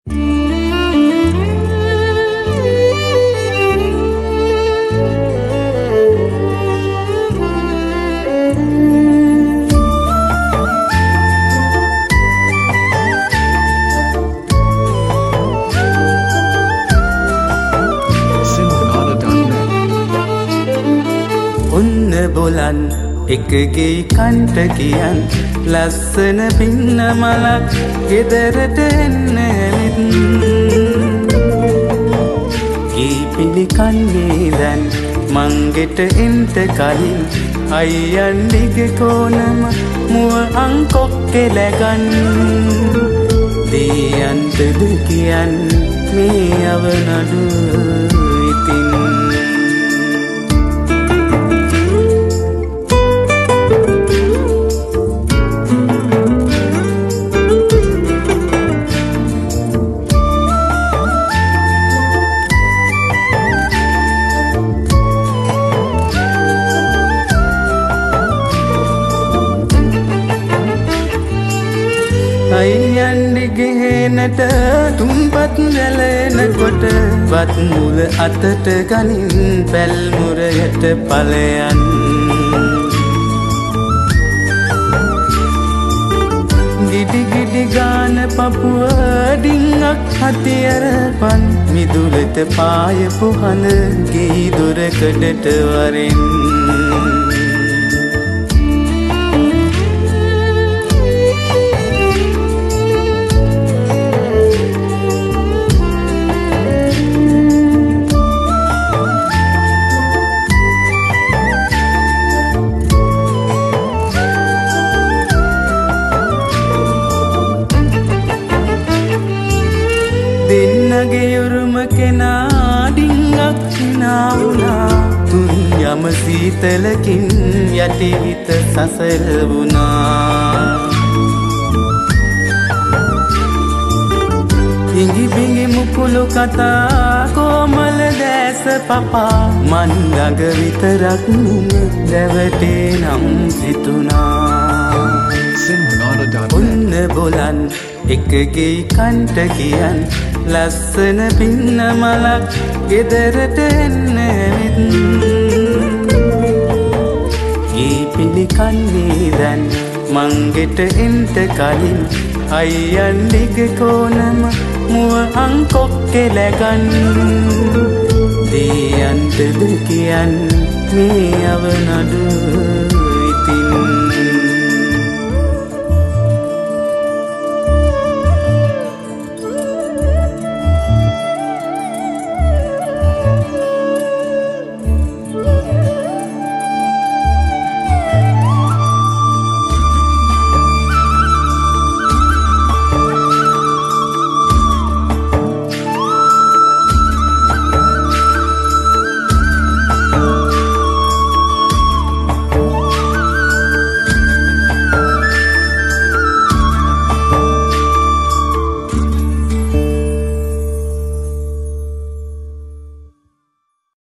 बोलन එකගේ කන්ට කියන් ලස්සන පින්න මලක් ගෙදරට එන්න ඇවිත් ඊ පිළිකන්නේ දැන් මංගෙට එන්ට කලින් අයියන්ඩිගේ කෝනම මුව අංකොක්කෙ ලැගන් දෙයන්ටද කියන් මේ අවනඩු ඉතින් අයියන්ඩිගෙනට තුම්පත් නැලෙනකොට වත් මුල අතට ගනින් පැල්මුරයට පලයන් ගිඩි ගාන පපුුව ඩිංගක් හතියරපන් මිදුලට පායපු හඳ ගෙයි දොරකඩට වරෙන් දෙන්නගේ යුරුම කෙනා ඩිංගක් හිනාවුනා තුන් යම සීතලකින් යටිහිත සසර වුණා හිඟි බිඟි මුකුළු කතා කොමල දැස පපා මන්දග විතරක් දැවටේ නම් සිතුනා ඔන්න බොලන් එකගේ කන්ට කියන් ලස්සන පින්න මලක් ගෙදරට එන්න ඇවිත් ඊ පිළිකන්නේ දැන් මංගෙට එන්ට කලින් අයියන්ඩිගේ කෝනම මුව අංකොක්කෙ ලැගන් දෙයන්ටද කියන් මේ අවනඩු